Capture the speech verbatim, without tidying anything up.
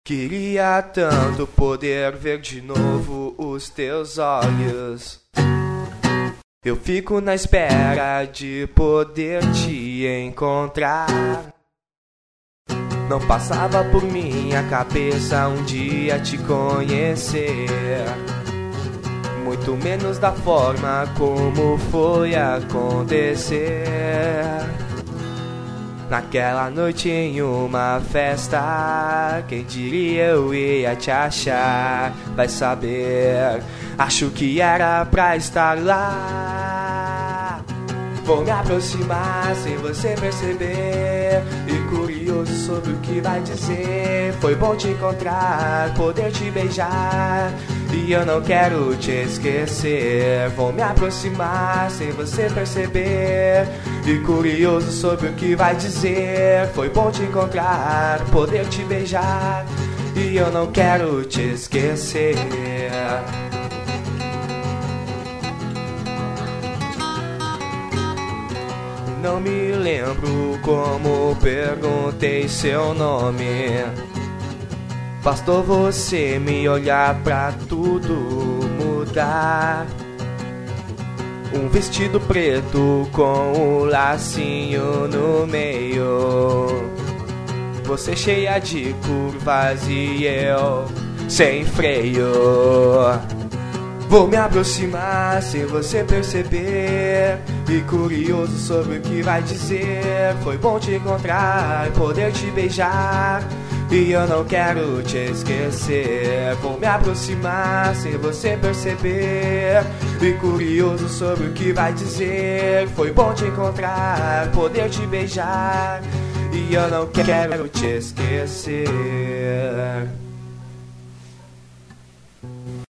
Queria tanto poder ver de novo os teus olhos. Eu fico na espera de poder te encontrar. Não passava por minha cabeça um dia te conhecer, muito menos da forma como foi acontecer. Naquela noite em uma festa, quem diria eu ia te achar? Vai saber, acho que era pra estar lá. Vou me aproximar sem você perceber, e curioso sobre o que vai dizer. Foi bom te encontrar, poder te beijar, e eu não quero te esquecer. Vou me aproximar sem você perceber, e curioso sobre o que vai dizer. Foi bom te encontrar, poder te beijar, e eu não quero te esquecer. Não me lembro como perguntei seu nome. Bastou você me olhar pra tudo mudar. Um vestido preto com um lacinho no meio, você cheia de curvas e eu sem freio. Vou me aproximar sem você perceber, e curioso sobre o que vai dizer. Foi bom te encontrar, poder te beijar, e eu não quero te esquecer. Vou me aproximar sem você perceber, e curioso sobre o que vai dizer. Foi bom te encontrar, poder te beijar, e eu não quero te esquecer.